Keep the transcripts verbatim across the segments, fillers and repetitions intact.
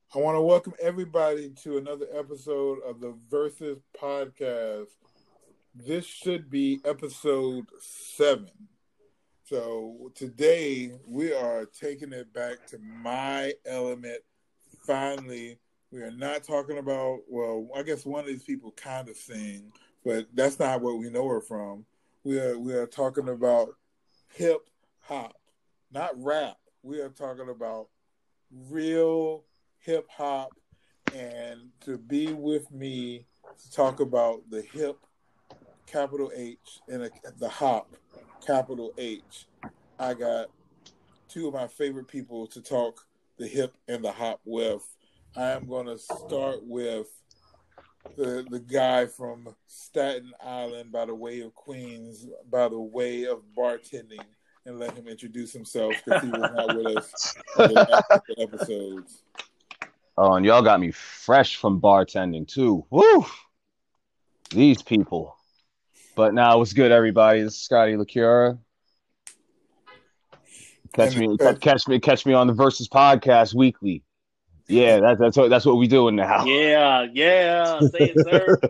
I want to welcome everybody to another episode of the Versus Podcast. This should be episode seven. So today we are taking it back to my element. Finally, we are not talking about, well, I guess one of these people kind of sing, but that's not what we know her from. We are we are talking about hip hop, not rap. We are talking about real hip hop, and to be with me to talk about the hip, capital H, and a, the hop, capital H. I got two of my favorite people to talk the hip and the hop with. I am going to start with the the guy from Staten Island by the way of Queens, by the way of bartending, and let him introduce himself because he was not with us on the last couple episodes. Oh, and y'all got me fresh from bartending too. Woo! These people. But now, what's good, everybody? This is Scotty LaCura. Catch And me, uh, catch, catch me, catch me on the Versus Podcast weekly. Yeah, that's that's what that's what we doing now. Yeah, yeah, say it, sir.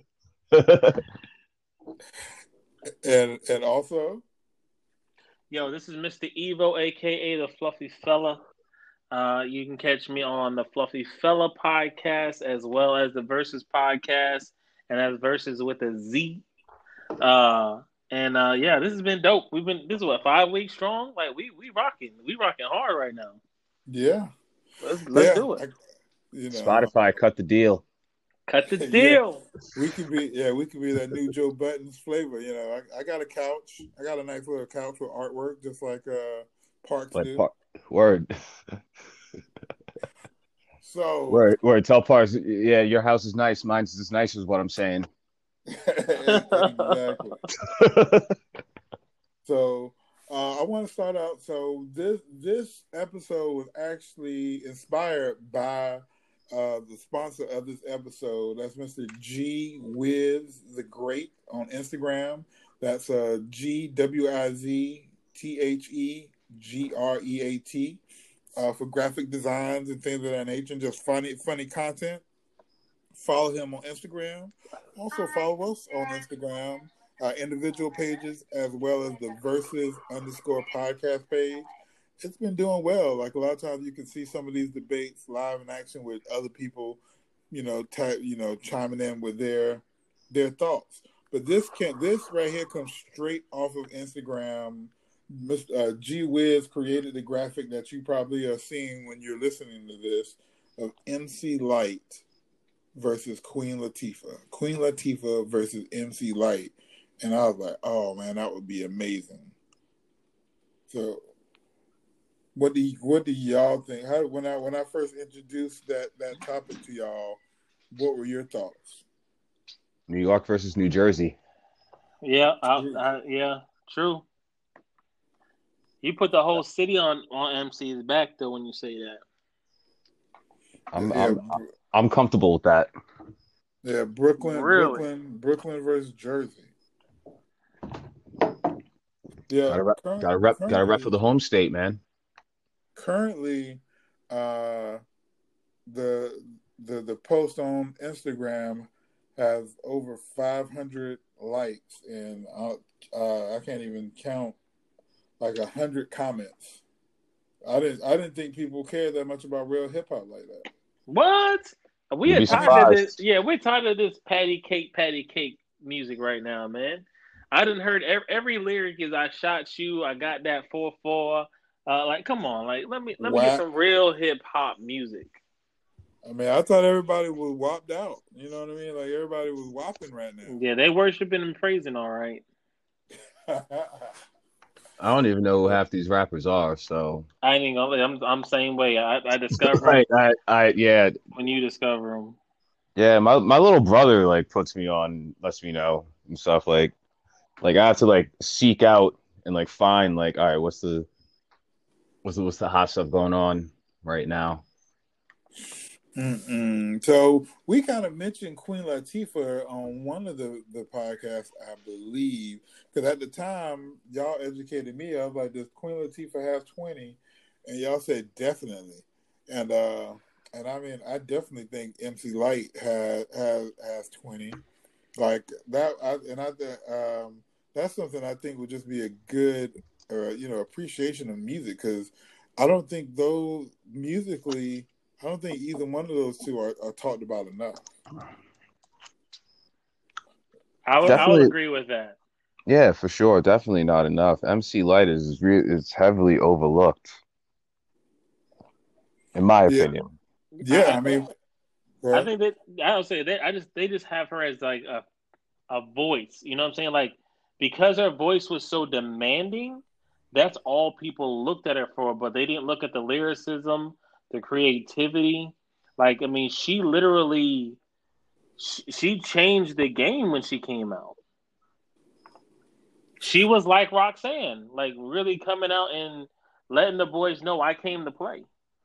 and and also, Yo, this is Mister Evo, aka the Fluffy Fella. Uh, you can catch me on the Fluffy Fella podcast as well as the Versus podcast, and that's Versus with a Z. Uh, and uh, yeah, this has been dope. We've been this is what five weeks strong. Like we we rocking, we rocking hard right now. yeah, Let's let's yeah, do it. I, you know, Spotify cut the deal. Cut the deal. Yeah, we could be, yeah, we could be that new Joe Buttons flavor. You know, I, I got a couch. I got a nice little couch with artwork, just like uh, Parks Like do. par- word, So, word, word. Tell Parks, yeah, your house is nice. Mine's as nice as what I'm saying. exactly. So, uh, I want to start out. So this this episode was actually inspired by uh, the sponsor of this episode. That's Mister G Wiz the Great on Instagram. That's uh, G W I Z T H E G R E A T uh, for graphic designs and things of that nature, and just funny funny content. Follow him on Instagram. Also follow us on Instagram, uh, individual pages, as well as the Versus underscore podcast page. It's been doing well. Like a lot of times you can see some of these debates live in action with other people, you know, type, you know, chiming in with their their thoughts. But this can this right here comes straight off of Instagram. Mister Uh, G Wiz created the graphic that you probably are seeing when you're listening to this of M C Light versus Queen Latifah. Queen Latifah versus M C Light. And I was like, oh man, that would be amazing. So what do you, what do y'all think? How when I when I first introduced that, that topic to y'all, what were your thoughts? New York versus New Jersey. Yeah, I, I, yeah, true. You put the whole city on on M C's back though when you say that. I'm yeah, I'm I'm comfortable with that. yeah, Brooklyn, Really? Brooklyn, Brooklyn versus Jersey. Yeah, Gotta rep, current, gotta rep, gotta rep currently, for the home state, man. currently, uh, the the the post on Instagram has over five hundred likes, and uh, uh, I can't even count like a hundred comments. I didn't I didn't think people cared that much about real hip hop like that. What? We You'd are be tired of this. surprised. Yeah, we're tired of this patty cake, patty cake music right now, man. I didn't heard every, every lyric is "I shot you," "I got that four four." Uh, like, come on, like let me let me get Whack. some real hip hop music. I mean, I thought everybody was whopped out. You know what I mean? Like everybody was whopping right now. Yeah, they worshiping and praising, all right. I don't even know who half these rappers are. So, I ain't even gonna. I'm I'm same way. I I discover them right, I, I, yeah, when you discover them. yeah. My my little brother like puts me on, lets me know and stuff. Like, like I have to like seek out and like find like, all right, what's the what's the what's the hot stuff going on right now? Mm-mm. So we kind of mentioned Queen Latifah on one of the, the podcasts, I believe, because at the time y'all educated me. I was like, "Does Queen Latifah have twenty?" And y'all said definitely. And uh, and I mean, I definitely think M C Light has has has twenty. Like that, I, and I think um, that's something I think would just be a good, uh, you know, appreciation of music because I don't think those musically, I don't think either one of those two are, are talked about enough. I would, I would agree with that. Yeah, for sure. Definitely not enough. M C Light is re is heavily overlooked, in my Yeah. opinion. Yeah, I, I mean, I think that I don't say that. I just they just have her as like a a voice. You know what I'm saying? Like because her voice was so demanding, that's all people looked at her for. But they didn't look at the lyricism, the creativity. Like I mean, she literally she, she changed the game when she came out. She was like Roxanne, like really coming out and letting the boys know I came to play.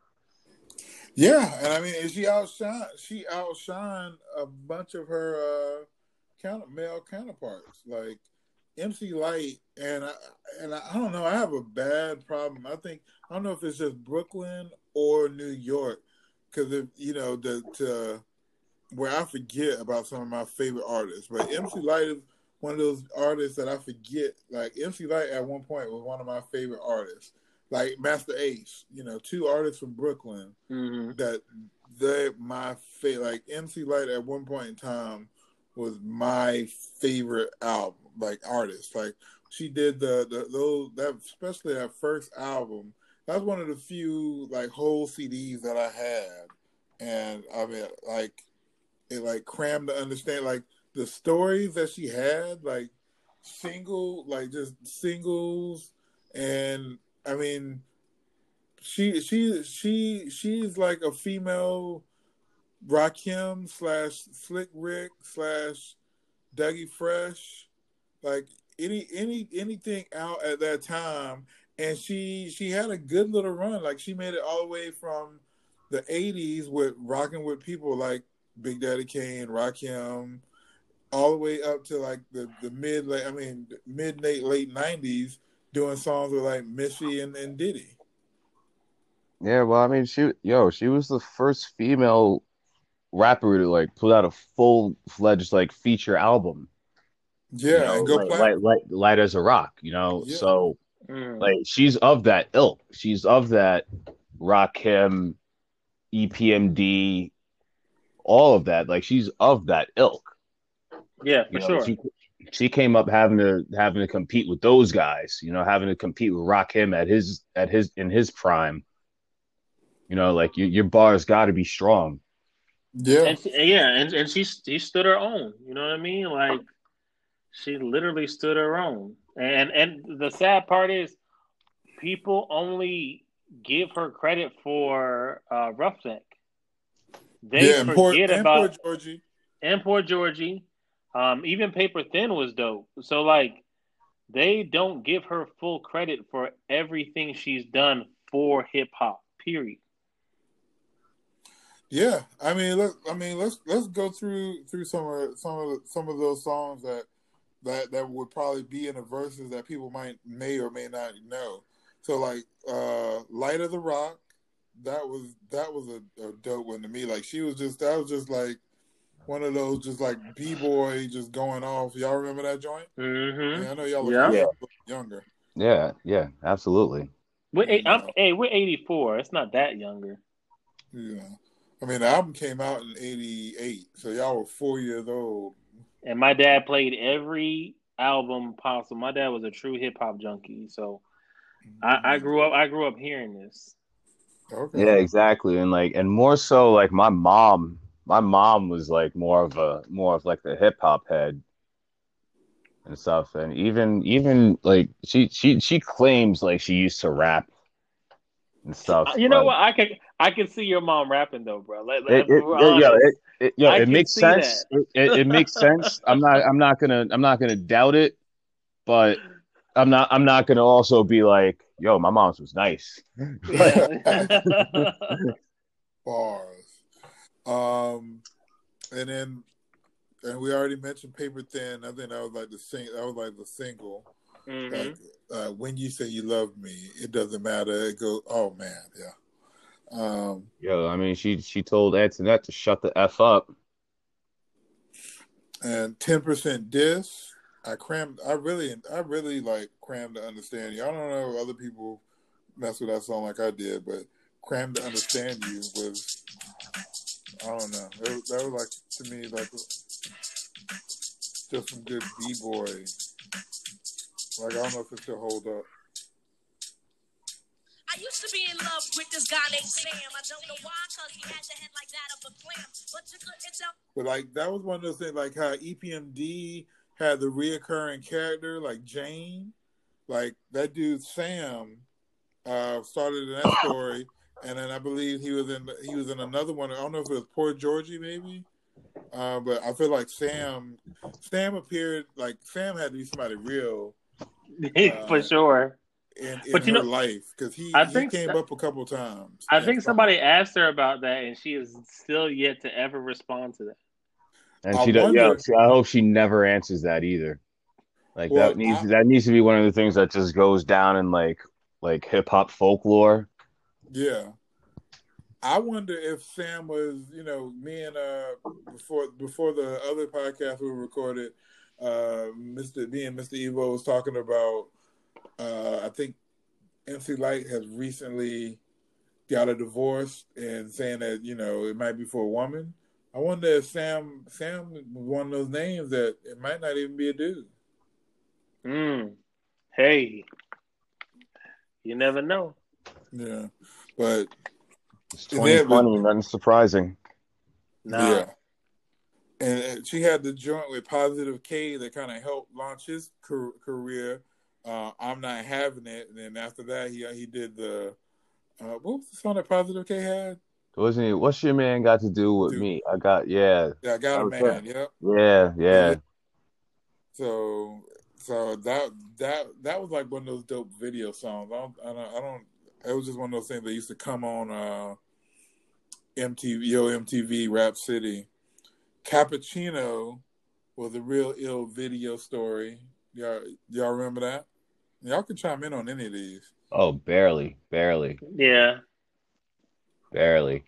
Yeah, and I mean, and she outshine she outshined a bunch of her uh, counter, male counterparts, like M C Light, and I, and I, I don't know. I have a bad problem. I think I don't know if it's just Brooklyn or New York, because if you know the to where I forget about some of my favorite artists, but M C Light is one of those artists that I forget. Like M C Light at one point was one of my favorite artists. Like Master Ace, you know, two artists from Brooklyn mm-hmm. that they my favorite. Like M C Light at one point in time was my favorite album, like artist. Like she did the, the those that especially that first album. That's one of the few like whole C Ds that I had, and I mean like it like crammed to understand like the stories that she had, like single, like just singles, and I mean, she she she she's like a female Rakim slash Slick Rick slash Dougie Fresh, like any any anything out at that time, and she she had a good little run. Like she made it all the way from the eighties with rocking with people like Big Daddy Kane, Rakim, all the way up to like the the mid late I mean mid late late nineties, doing songs with like Missy and, and Diddy. Yeah, well, I mean, she, yo, she was the first female rapper to like put out a full-fledged like feature album. You Yeah, know, and go like light, platinum. light, light as a rock. You know, Yeah, so mm. like she's of that ilk. She's of that Rakim, E P M D, all of that. Like she's of that ilk. Yeah, for You know, sure. she she came up having to having to compete with those guys. You know, having to compete with Rakim at his at his in his prime. You know, like you, your bar's got to be strong. yeah, And she, yeah, and and she she stood her own. You know what I mean? Like she literally stood her own. And and the sad part is, people only give her credit for uh, Roughneck. They yeah. And poor forget and poor about Georgie. and Poor Georgie. Um, even Paper Thin was dope. So like they don't give her full credit for everything she's done for hip hop. Period. Yeah, I mean, let I mean let's let's go through through some of some of the, some of those songs that that that would probably be in the verses that people might may or may not know. So like uh Light of the Rock, that was that was a, a dope one to me. Like she was just that was just like one of those just like B boy just going off. Y'all remember that joint? Mm-hmm. Yeah, I know y'all Yeah. are Yeah, younger. yeah, yeah, absolutely. We're eight, You I'm, know, hey, we're eighty-four. It's not that younger. you know. I mean, the album came out in eighty-eight, so y'all were four years old. And my dad played every album possible. My dad was a true hip hop junkie, so I, I grew up. I grew up hearing this. Okay. Yeah, exactly. And like, and more so, like my mom, my mom was like more of a more of like the hip hop head and stuff. And even even like she she she claims like she used to rap and stuff, You know but what? I can I can see your mom rapping though, bro. Let, let, it if it, we're it yo honest, it, it yo I it can makes see that. sense. It, it, it makes sense. I'm not I'm not gonna I'm not gonna doubt it, but I'm not I'm not gonna also be like, yo, my mom's was nice. Yeah. Bars. Um, and then and we already mentioned Paper Thin. I think that was like the sing. That was like the single. Mm-hmm. Like uh, when you say you love me, it doesn't matter. It goes. Oh man, yeah. Um, Yo, I mean, she she told Antoinette to shut the f up. and ten percent diss. I crammed. I really, I really like crammed to understand you. I don't know if other people mess with that song like I did, but crammed to understand you was. I don't know. It, that was like to me like just some good b boy. Like I don't know if it still hold up. I used to be in love with this guy named Sam. I don't know why, cause he had the head like that of a clam. But you couldn't tell. But like that was one of those things, like how E P M D had the reoccurring character, like Jane, like that dude Sam uh, started in that story, and then I believe he was in he was in another one. I don't know if it was Poor Georgie, maybe, uh, but I feel like Sam Sam appeared like Sam had to be somebody real uh, for sure. in, in But you her know, life because he, I he think came so- up a couple times. I and think stuff. somebody asked her about that, and she is still yet to ever respond to that. And I she does. wonder- Yeah, see, I hope she never answers that either. Like Well, that needs I- that needs to be one of the things that just goes down in like like hip hop folklore. Yeah. I wonder if Sam was, you know, me and uh before before the other podcast we recorded, uh Mister me and Mister Evo was talking about uh I think M C Light has recently got a divorce and saying that, you know, it might be for a woman. I wonder if Sam Sam was one of those names that it might not even be a dude. Mm. Hey, you never know. Yeah. But It's twenty twenty, nothing surprising. Nah. yeah. And she had the joint with Positive K that kind of helped launch his career. Uh, I'm Not Having It. And then after that, he he did the, uh, what was the song that Positive K had? Wasn't it? What's your man got to do with Dude. me? I got, yeah. Yeah, I Got a Man. Yep. Yeah, yeah. So, so that that that was like one of those dope video songs. I don't, I don't, I don't it was just one of those things that used to come on uh, M T V, Yo M T V, Rap City. Cappuccino was a real ill video story. Y'all, y'all remember that? Y'all can chime in on any of these. Oh, barely, barely, Yeah. barely.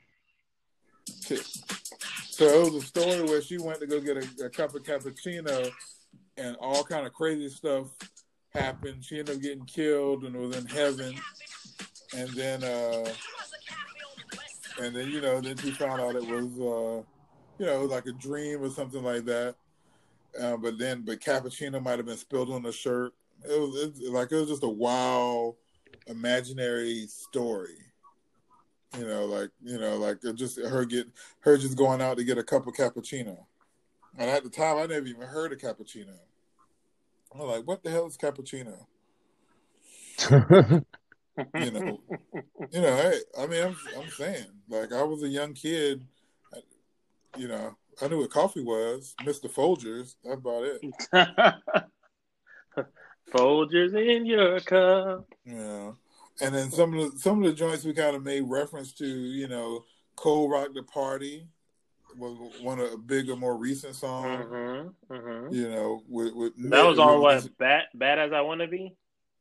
So it was a story where she went to go get a, a cup of cappuccino, and all kind of crazy stuff happened. She ended up getting killed and was in heaven, and then, uh, and then you know, then she found out it was, uh, you know, like a dream or something like that. Uh, but then, but cappuccino might have been spilled on the shirt. It was it, like it was just a wild, imaginary story. You know, like you know, like just her get her just going out to get a cup of cappuccino. And at the time, I never even heard of cappuccino. I'm like, what the hell is cappuccino? you know, you know. Hey, I mean, I'm I'm saying, like, I was a young kid. You know, I knew what coffee was. Mister Folgers. That's about it. Folgers in your cup. Yeah. And then some of the some of the joints we kind of made reference to, you know, Cold Rock the Party was one of a bigger, more recent songs. Mm-hmm, mm-hmm. You know, with, with that was on with, what bad bad as I Want to Be.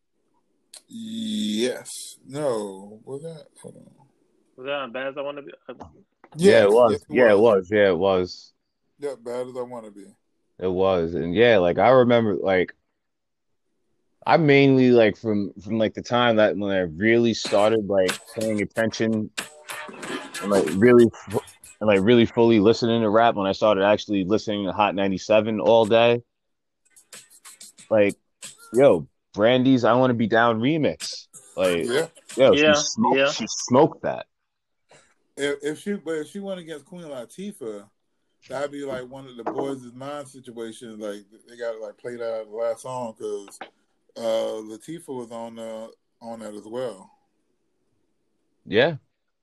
Yes. No. Was that? Hold on. Was that on Bad as I Want to Be? Yeah, Yes, it was. yes, it yeah, was. it was. Yeah, it was. Yep, Bad as I Want to Be. It was, and yeah, like I remember, like I mainly like from from like the time that when I really started like paying attention and like really and like really fully listening to rap when I started actually listening to Hot ninety-seven all day. Like, yo, Brandy's "I Want to Be Down" remix. Like, Yeah. yo, Yeah, she smoked. yeah. She smoked that. If, if she, but if she went against Queen Latifah, that'd be like one of the Boys Is Mine situations. Like they got like played out the last song because uh, Latifah was on uh, on that as well. Yeah.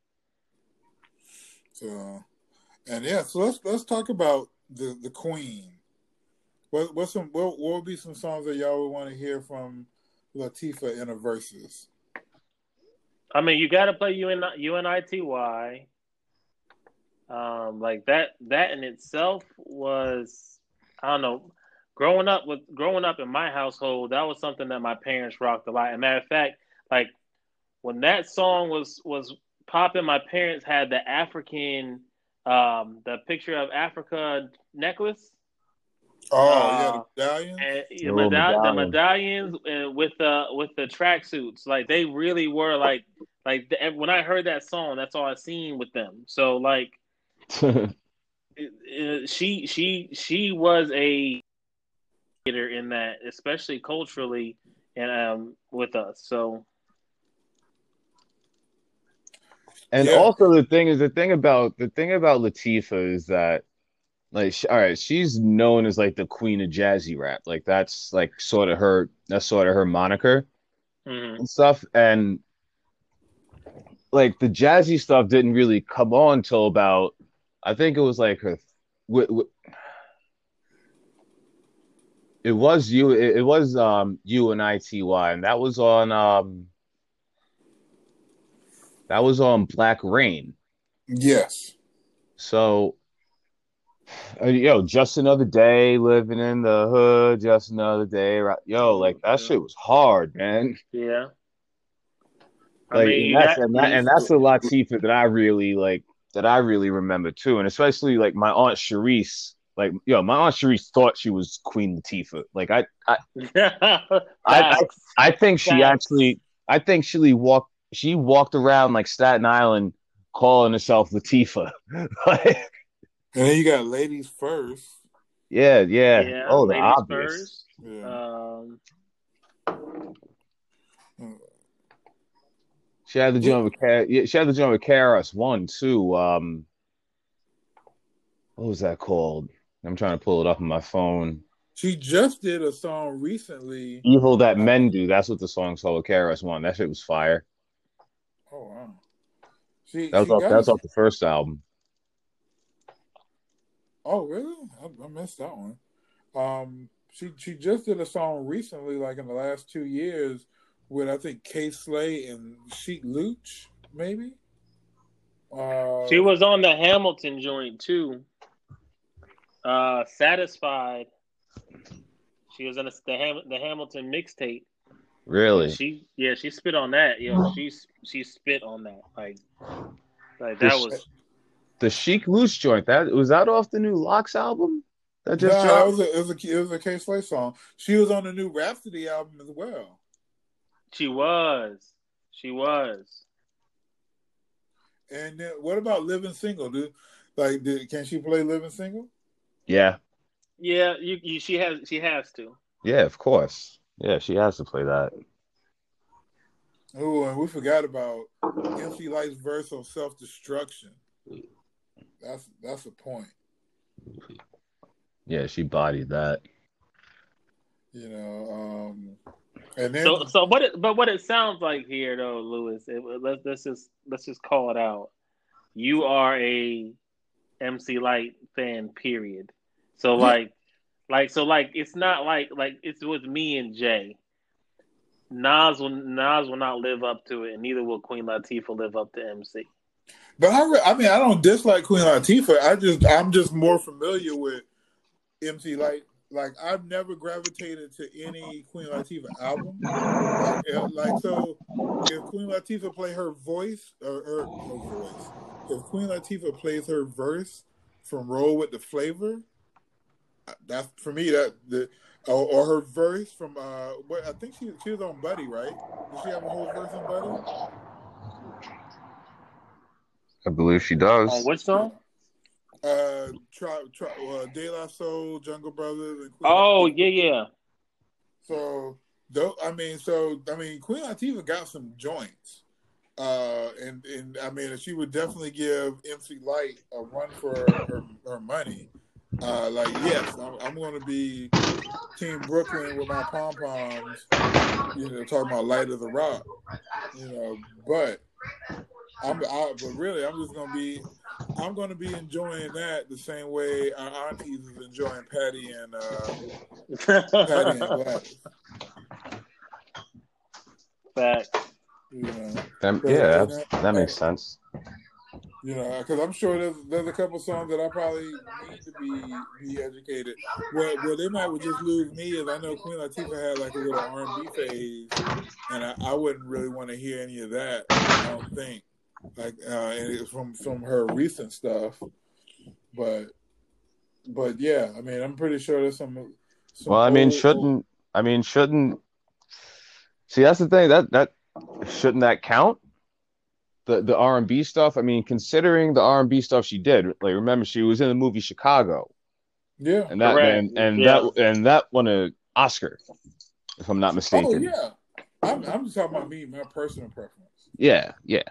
So, and yeah, so let's let's talk about the the Queen. What what's some what, what would be some songs that y'all would want to hear from Latifah in a verses? I mean, you got to play U N U N I T Y. Um, like that. That in itself was, I don't know. Growing up with growing up in my household, that was something that my parents rocked a lot. As a matter of fact, like when that song was was popping, my parents had the African, um, the picture of Africa necklace. Oh uh, yeah, the medallions. And The the, little medall- the medallion. medallions uh, with the with the tracksuits, like they really were like like the, when I heard that song, that's all I seen with them. So like, it, it, she she she was a leader in that, especially culturally and um with us. So And Yeah, also the thing is the thing about the thing about Latifah is that like sh all right, she's known as like the queen of jazzy rap. Like that's like sort of her that's sort of her moniker mhm. and stuff. And like the jazzy stuff didn't really come on till about I think it was like her w w it was you it, it was um you and I T Y and that was on um that was on Black Rain. yes. So uh, yo, just another day living in the hood, just another day. Right? Yo, like that Yeah. shit was hard, man. Yeah. I Like, mean, and you that's got and that you. and that's a Latifah that I really like that I really remember too, and especially like my aunt Sharice. Like, yo, my aunt Sharice thought she was Queen Latifah. Like, I, I, I, I, Facts. I think she Facts. actually, I think she walked, she walked around like Staten Island, calling herself Latifah. Like, And then you got ladies first. yeah, yeah. Yeah. Oh, the Ladies obvious. first. Yeah. Um. She had the joint with Car- yeah, she had the joint with K R S One too. Um, what was that called? I'm trying to pull it up on my phone. She just did a song recently. Evil That Men Do. That's what the song's called with K R S One. That shit was fire. Oh wow. She That was she off. got That was a, off the first album. Oh really? I, I missed that one. Um, she she just did a song recently, like in the last two years, with I think K Slay and Sheik Luch, maybe. Uh, She was on the Hamilton joint too. Uh, Satisfied. She was in the the, Ham, the Hamilton mixtape. Really? Yeah, she yeah she spit on that. Yo, she she spit on that. Like like The, that Sh- was. the Chic Loose joint. That was that off the new Locks album that no, just that dropped. was a, it was a it was a K Slay song. She was on the new Rhapsody album as well. She was. She was. And then what about Living Single? Do like did, can she play Living Single? Yeah, Yeah, you, you she has she has to. yeah, of course. Yeah, she has to play that. Oh, and we forgot about M C Light's verse on Self Destruction. That's that's a point. Yeah, she bodied that. You know, um, and then So so what it but what it sounds like here though, Lewis. It, let's let's just let's just call it out. You are a M C Light fan, period. So Yeah. like like so like it's not like like it's with me and Jay. Nas will Nas will not live up to it, and neither will Queen Latifah live up to M C. But I, re- I mean, I don't dislike Queen Latifah. I just, I'm just more familiar with M C Light. Like, I've never gravitated to any Queen Latifah album. Like, uh, like, so if Queen Latifah play her voice or her, her voice, if Queen Latifah plays her verse from "Roll with the Flavor," that's for me. That the or, or her verse from uh, what I think she she was on Buddy, right? Did she have a whole verse on Buddy? I believe she On does. which song? Uh, try, try, uh, De La Soul, Jungle Brothers, and Queen Oh Latifah. yeah yeah. So, though, I mean, so I mean, Queen Latifah got some joints, uh, and and I mean, she would definitely give M C Light a run for her, her money. Uh, like, yes, I'm, I'm going to be Team Brooklyn with my pom poms. You know, talking about Light of the Rock. You know, but I'm, I, but really, I'm just gonna be, I'm gonna be enjoying that the same way our aunties is enjoying Patty and uh, Patty and Gladys. Fact. You know, That, but, yeah, and that's, that- that makes sense. you know, because I'm sure there's there's a couple songs that I probably need to be be educated. Well, well, they might would just lose me is I know Queen Latifah had like a little R and B phase, and I, I wouldn't really want to hear any of that. I don't think. like uh, and it's from from her recent stuff. But but yeah, I mean, I'm pretty sure there's some some Well, I mean, old, old shouldn't I mean shouldn't see that's the thing that that shouldn't that count the the R and B stuff? I mean, considering the R and B stuff she did, like remember she was in the movie Chicago, yeah. and that Correct. and and that Yeah. and that won an Oscar, if I'm not Oh mistaken. yeah. I'm I'm just talking about me, my personal preference. Yeah, yeah,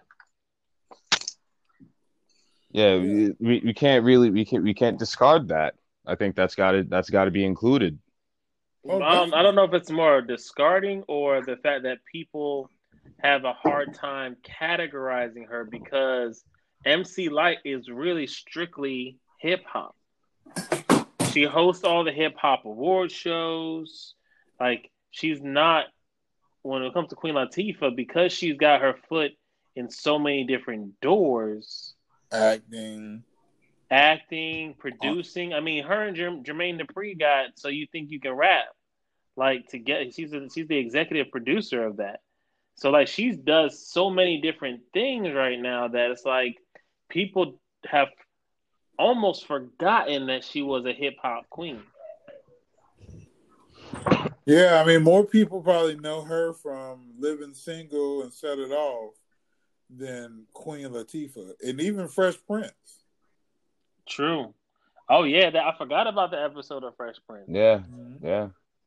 yeah. Yeah. We, we can't really we can't we can't discard that. I think that's got to that's got to be included. Oh, Um, I don't definitely. know if it's more discarding or the fact that people have a hard time categorizing her because M C Light is really strictly hip hop. She hosts all the hip hop award shows. Like she's not when it comes to Queen Latifah because she's got her foot in so many different doors. Acting. Acting, producing. I mean, her and Jerm- Jermaine Dupri got So You Think You Can Rap. Like to get, she's a, she's the executive producer of that. So like she does so many different things right now that it's like people have almost forgotten that she was a hip hop queen. Yeah, I mean, more people probably know her from Living Single and Set It Off than Queen Latifah, and even Fresh Prince. True. Oh yeah, that, I forgot about the episode of Fresh Prince. Yeah, Mm-hmm. yeah.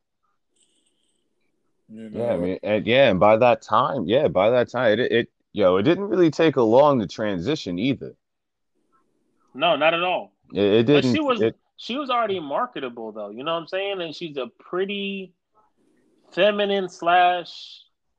You know, Yeah, I mean, and yeah, and by that time, yeah, by that time, it, it, yo, it didn't really take a long to transition either. No, not at all. It, it But she didn't. was It, she was already marketable though. You know what I'm saying? And she's a pretty feminine slash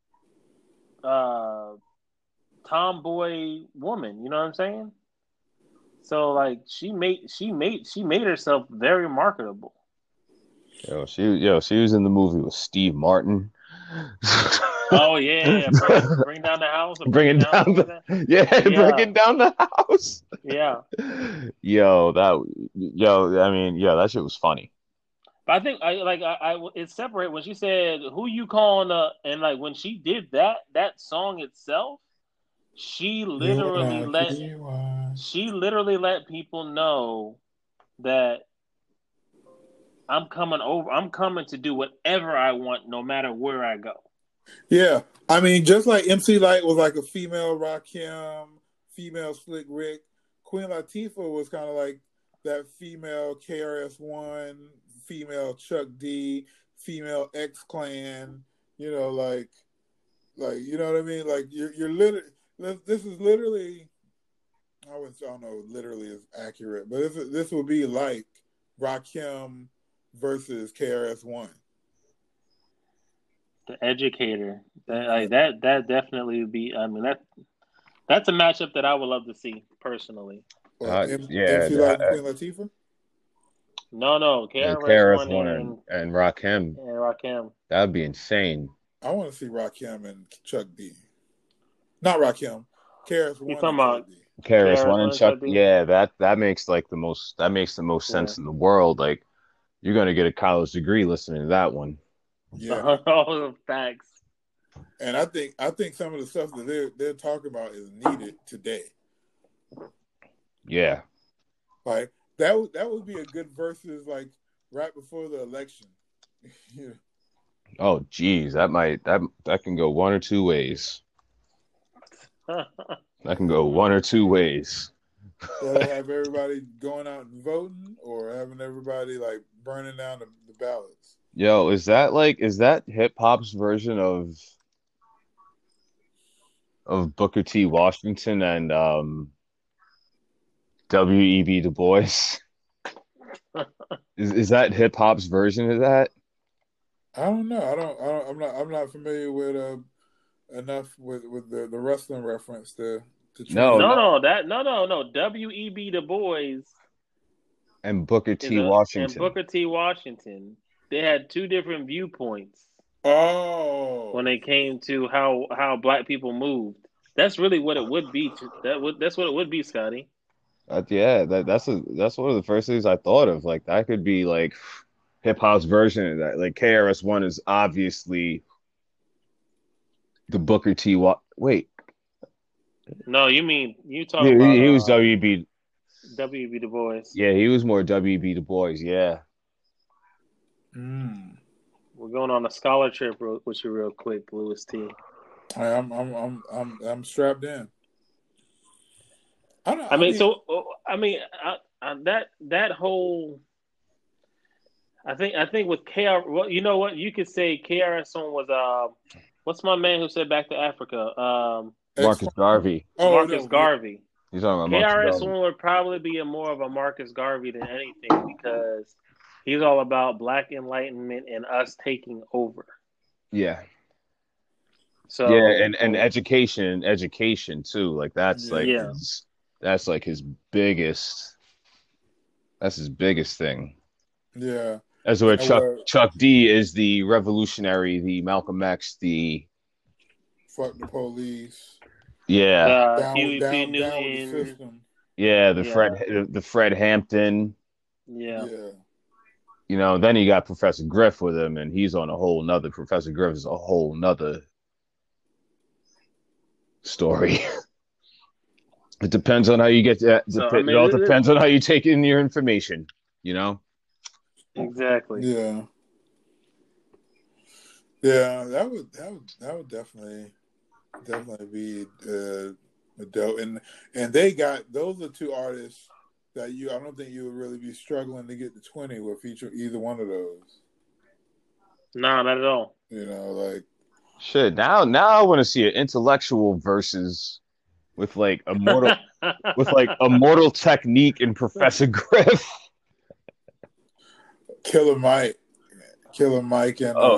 uh, tomboy woman. You know what I'm saying? So like she made she made she made herself very marketable. yo, she, yo, she was in the movie with Steve Martin. Oh yeah, bring bring down the house, or bringing bring it down down. the, yeah, Yeah. bringing down the house. Yeah, Yo, that, yo, I mean, yeah, that shit was funny. but I think I like I, I it's separate when she said who you calling uh and like when she did that that song itself, she literally you let you are. she literally let people know that I'm coming over. I'm coming to do whatever I want, no matter where I go. Yeah, I mean, just like M C Light was like a female Rakim, female Slick Rick, Queen Latifah was kind of like that female K R S One, female Chuck D, female X Clan. You know, like, like you know what I mean? Like you're you're literally this is literally. I was I don't know literally is accurate, but this this would be like Rakim versus K R S One. The educator, that like that that definitely would be. I mean that that's a matchup that I would love to see personally. Or Uh, M- yeah, MC Light uh, and Queen Latifah. No, no, yeah, K R S K R S One One and, and, and Rakim, and Rakim. that'd be insane. I want to see Rakim and Chuck D. Not Rakim. K R S One You and talking Chuck about D. K R S One and K R S One Chuck, and Chuck D? yeah, that that makes like the most that makes the most Yeah. sense in the world. Like you're gonna get a college degree listening to that one. Yeah, All the facts. and I think I think some of the stuff that they're they're talking about is needed today. Yeah, Like that would that would be a good versus like right before the election. Yeah. oh geez, that might that that can go one or two ways. That can go one or two ways. Whether have everybody going out and voting or having everybody like burning down the, the ballots. Yo, is that like is that hip hop's version of of Booker T. Washington and um W E B Du Bois? Is is that hip hop's version of that? I don't know. I don't. I don't I'm not. I'm not familiar with uh, enough with, with the, the wrestling reference to to. No, no, translate. no, that no, no, no. W E B Du Bois And Booker is T. a, and Washington. Booker T. Washington. They had two different viewpoints Oh, when it came to how how black people moved. That's really what it would be. To, that would that's what it would be, Scotty. Uh, yeah, that that's a that's one of the first things I thought of. Like that could be like hip hop's version of that. Like K R S One is obviously the Booker T. Wa- Wait, No, you mean you He, talking about he was uh W B. W B Du Bois. Yeah, he was more W B Du Bois. Yeah. Mm. We're going on a scholar trip real- with you real quick, Louis T. I, I'm I'm I'm I'm I'm strapped in. I don't. I I mean, mean, so uh, I mean I, I, that that whole. I think I think with K R, well, you know what? You could say K R S One was uh, what's my man who said Back to Africa? Um, X. Marcus Garvey. Oh Marcus no, yeah, Garvey. He's talking about Marcus Garvey. K R S One would probably be a more of a Marcus Garvey than anything because he's all about Black enlightenment and us taking over. Yeah. Yeah, So and, and education, education too. Like that's like yeah, yeah, his, that's like his biggest. That's his biggest thing. yeah. That's where And Chuck where Chuck D is the revolutionary, the Malcolm X, the fuck the police, yeah, the down Huey P. down down with the Newton. system. yeah, the Yeah, Fred the Fred Hampton. yeah. Yeah, You know, then you got Professor Griff with him, and he's on a whole nother. Professor Griff is a whole nother story. It depends on how you get that. So I It all mean, depends on how you take in your information. You know. exactly. yeah, yeah. That would that would that would definitely definitely be uh, a dope. And and they got those are two artists that you. I don't think you would really be struggling to get to twenty with each either one of those. No, not at all. You know, like Shit. Now, now I want to see an intellectual versus with like immortal, with like immortal technique and Professor Griff. Killer Mike, Killer Mike, and uh, Oh,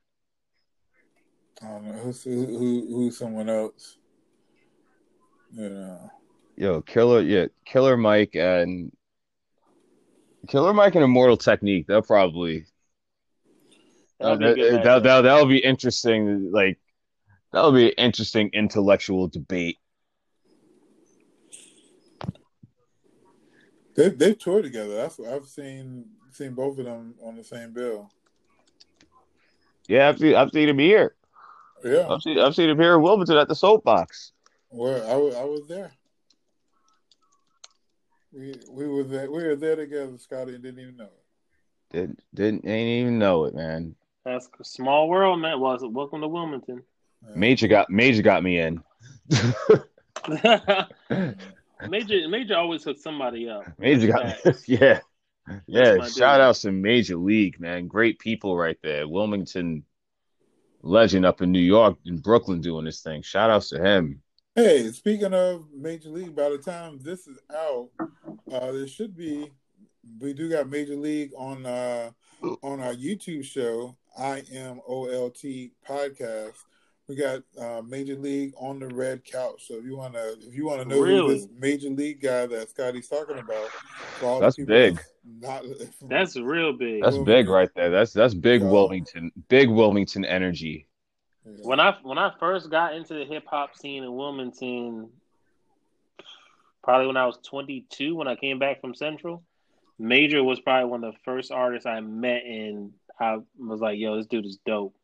I don't know who's who, who who's someone else. You know, yo, Killer, yeah, Killer Mike and Killer Mike and Immortal Technique. They'll probably uh, That'll be a good that, that, matchup. that, that'll be interesting. Like that'll be an interesting intellectual debate. they they've toured together. That's what I've seen seen both of them on the same bill. Yeah, I've seen, I've seen him here. Yeah, I've seen, I've seen him here in Wilmington at the Soapbox. well, I, wa- I was there. We we were there. We were there together, Scotty, and didn't even know it. Didn't, didn't, ain't even know it, man. That's a small world, man. Was it? Welcome to Wilmington. Yeah. Major got, Major got me in. Major, Major always hooks somebody up. Major got, Facts. yeah, yeah. my Shout dude. out to Major League, man. Great people right there. Wilmington legend up in New York, in Brooklyn, doing this thing. Shout outs to him. Hey, speaking of Major League, by the time this is out, uh, there should be. We do got Major League on uh, on our YouTube show, I M O L T podcast. We got uh, Major League on the red couch. So if you wanna, if you wanna know Really? who this Major League guy that Scotty's talking about, for all That's the people big. That's not. That's real big. That's big right there. That's that's big Yeah. Wilmington, big Wilmington energy. Yeah. When I when I first got into the hip hop scene in Wilmington, probably when I was twenty-two, when I came back from Central, Major was probably one of the first artists I met, and I was like, "Yo, this dude is dope."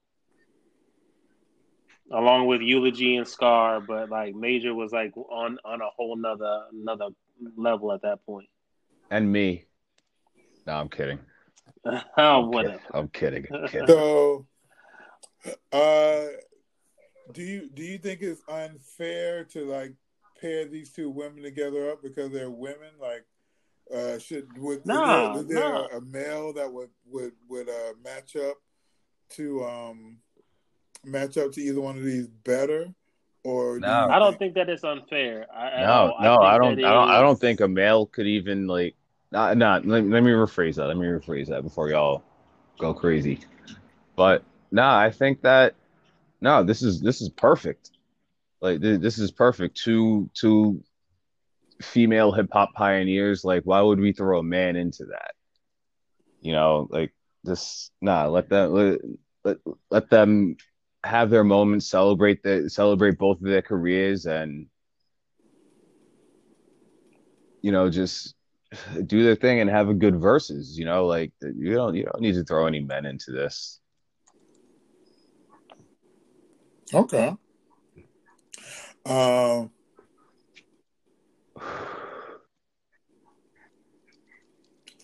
Along with Eulogy and Scar, but like Major was like on on a whole nother another level at that point. And me. No, I'm kidding. oh, I'm whatever. kidding. I'm kidding. I'm kidding. So, uh, do you do you think it's unfair to like pair these two women together up because they're women? Like, uh, should would, Nah, is there, is there nah. a male that would would would uh, match up to um match up to either one of these better, or do No. you I don't think that it's unfair. I, at No, all. no, I, think don't. that I don't. I don't is- think a male could even like. Not. Not. Let, let me rephrase that. Let me rephrase that before y'all go crazy. But no, I think that no. This is this is perfect. Like th- this is perfect. Two two female hip hop pioneers. Like, why would we throw a man into that? You know, like this. Nah. Let them. Let, let, let them have their moments. Celebrate the celebrate both of their careers and. You know, just do their thing and have a good verses. You know, like you don't you don't need to throw any men into this. Okay. Um,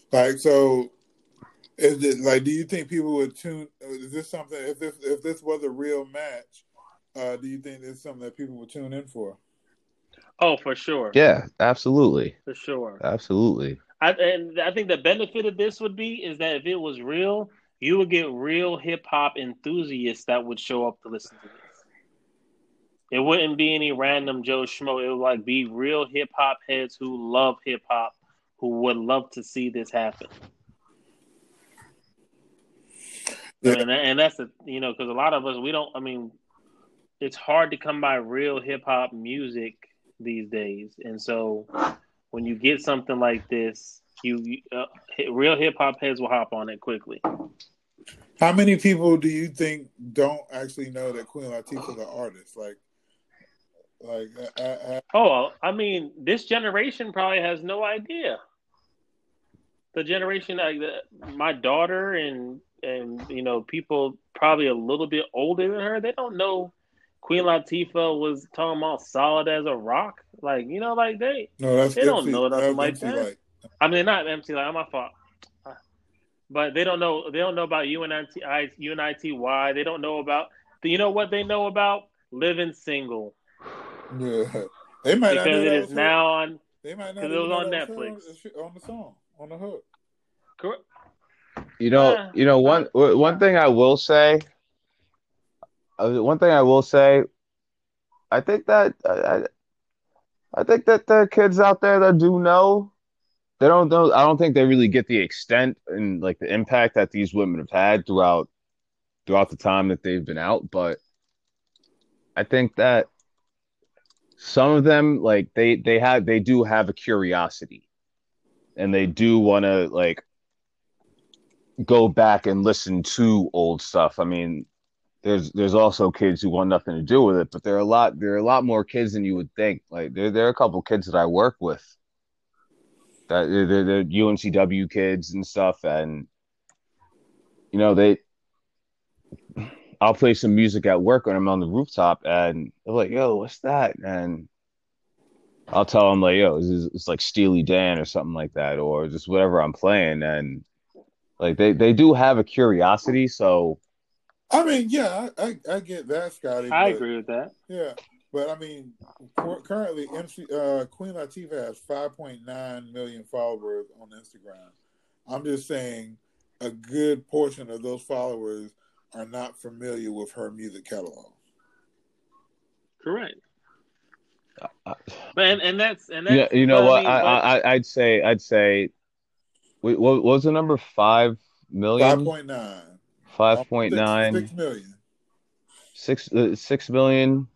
Like, so is it like? Do you think people would tune? Is this something? If this if this was a real match, uh, do you think it's something that people would tune in for? Oh, for sure, Yeah, absolutely, for sure. absolutely. I and I think the benefit of this would be is that if it was real, you would get real hip hop enthusiasts that would show up to listen to this. It wouldn't be any random Joe Schmo. It would like be real hip hop heads who love hip hop who would love to see this happen. I Yeah, mean, and that's the you know because a lot of us we don't. I mean, it's hard to come by real hip hop music these days, and so when you get something like this, you, you uh, real hip hop heads will hop on it quickly. how many people do you think don't actually know that Queen Latifah is an artist? Like, like, I, I, Oh, I mean, this generation probably has no idea. The generation like the, my daughter and and you know people probably a little bit older than her, they don't know Queen Latifah was talking about solid as a rock. Like you know, like they no, that's they don't M C. know nothing That's like M C that. Light. I mean, not M C like my fault, but they don't know they don't know about U N I T U N I T Y. They don't know about you know what they know about living single Yeah, they might not because know it that is was her. now on They might not because it even was know on that was her Netflix. on, on the song on the hook. Correct. You know, Uh, you know uh, one one thing I will say, uh, one thing I will say, I think that I, I think that the kids out there that do know, they don't know. I don't think they really get the extent and like the impact that these women have had throughout throughout the time that they've been out. But I think that some of them, like they they have they do have a curiosity and they do want to like go back and listen to old stuff. I mean, there's there's also kids who want nothing to do with it, but there are a lot there are a lot more kids than you would think. Like there there are a couple kids that I work with that they're, they're U N C W kids and stuff, and you know they I'll play some music at work when I'm on the rooftop, and they're like, "Yo, what's that?" And I'll tell them like, "Yo, it's, it's like Steely Dan or something like that, or just whatever I'm playing." And like they they do have a curiosity, so I mean, yeah, I, I, I get that, Scotty, I but agree with that. yeah, but I mean, cur- currently, M C uh, Queen Latifah has five point nine million followers on Instagram. I'm just saying, a good portion of those followers are not familiar with her music catalog. Correct. uh, But and, and that's and you know, that's you know but I what? mean I but I I'd say I'd say wait, what, what was the number? Five million, five point nine, five almost point six, six nine, million. six uh, six million.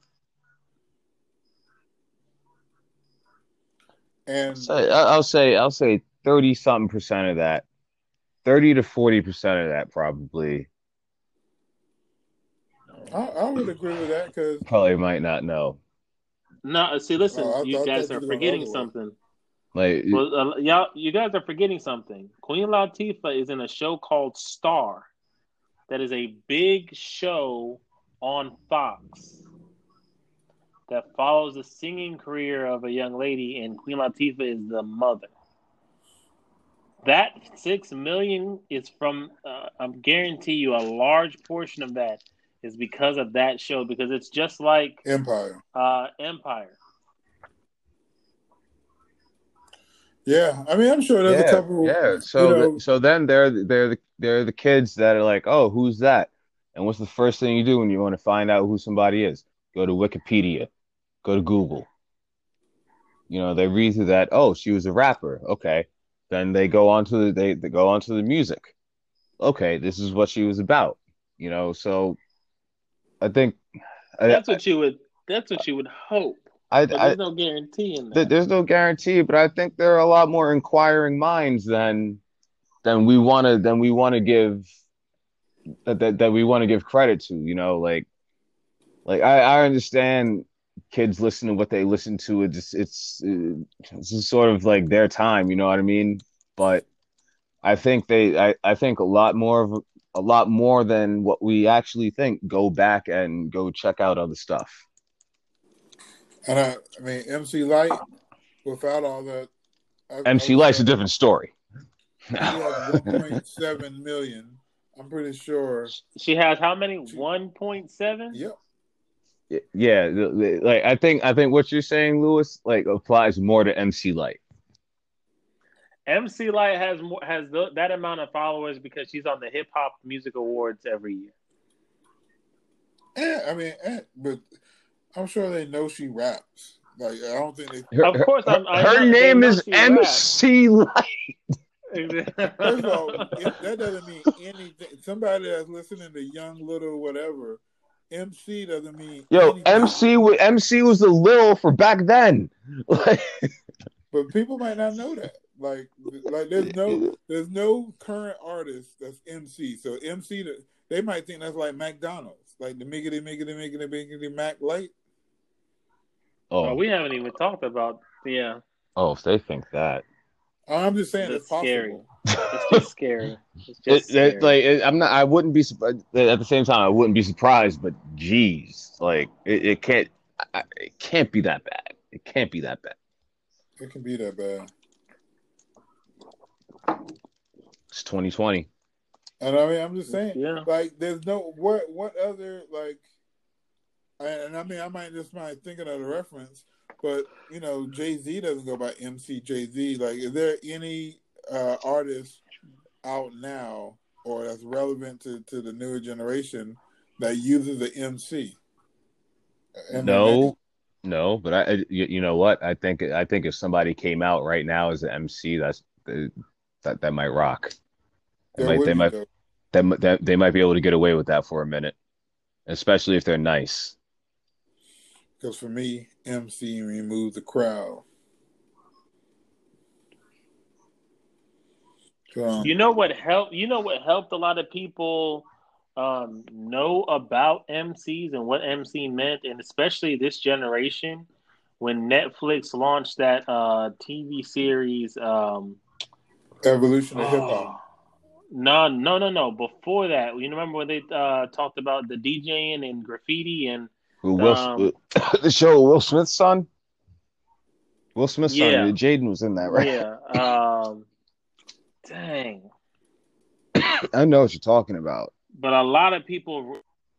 And So I- I'll say I'll say thirty something percent of that, thirty to forty percent of that probably I, I would agree with that because probably might not know. no see listen, uh, I, you thought, I guys thought you are were going the forgetting other way. something. Like Well uh, y'all you guys are forgetting something. Queen Latifah is in a show called Star. That is a big show on Fox that follows the singing career of a young lady, and Queen Latifah is the mother. That six million is from. Uh, I guarantee you, a large portion of that is because of that show. Because it's just like Empire. uh, Empire. Yeah, I mean, I'm sure there's a yeah, couple. yeah. You So the, know, so then they're they're the they're the kids that are like, oh, who's that? And what's the first thing you do when you want to find out who somebody is? Go to Wikipedia, go to Google. You know, they read through that. Oh, she was a rapper. Okay, then they go on to the they, they go on to the music. Okay, this is what she was about. You know, so I think I That's what you would. That's what you would hope. I But I, there's no guarantee in th- that. there's no guarantee, but I think there are a lot more inquiring minds than than we want to than we want to give that, that that we want to give credit to. You know, like like I I understand kids listen to what they listen to. It's just, it's it's just sort of like their time. You know what I mean? But I think they I I think a lot more of a lot more than what we actually think go back and go check out other stuff. and I, I mean, M C Light without all that, I, I M C would Light's say, a different story. She has one point seven million. I'm pretty sure. She has how many? She, one point seven? yep. Yeah, like I think I think what you're saying, Lewis, like applies more to M C Light. M C Light has more has the, that amount of followers because she's on the Hip Hop Music Awards every year. Yeah, I mean, eh, but I'm sure they know she raps. Like I don't think they. Her, Of course, her, I'm, I her know, name know is she M C Light. First of all, it, that doesn't mean anything. Somebody that's listening to Young Little whatever, M C doesn't mean Yo, anything. M C was M C was the Lil for back then. Like, but people might not know that. Like, like there's no there's no current artist that's M C. So M C, they might think that's like McDonald's, like the miggity miggity miggity miggity Mac Light. Oh, oh, we haven't even talked about yeah. oh, if they think that, I'm just saying That's it's scary. possible. It's just scary. It's just it, scary. it, like it, I'm not. I wouldn't be surprised. At the same time, I wouldn't be surprised. But geez, like it, it can't. I, it can't be that bad. It can't be that bad. It can be that bad. It's twenty twenty. And I mean, I'm just saying, Yeah. like, there's no what what other like, and I mean, I might just might thinking of the reference, but you know, Jay Z doesn't go by M C Jay Z. Like, is there any uh, artist out now or that's relevant to, to the newer generation that uses the M C? And No, no. But I, I- you, you know what? I think I think if somebody came out right now as an M C, that's that that might rock. They there might. would They be might. though. They, might- they, they might be able to get away with that for a minute, especially if they're nice. Because for me, M C removes the crowd. So, You know what helped? You know what helped a lot of people um, know about M Cs and what M C meant, and especially this generation when Netflix launched that uh, T V series. Um, evolution of hip hop. oh, no, no, no, no. Before that, you remember when they uh, talked about the DJing and graffiti and Who Will um, the show Will Smith's son? Will Smith's son. yeah, Jaden was in that, right? yeah. Um, dang. I know what you're talking about. But a lot of people.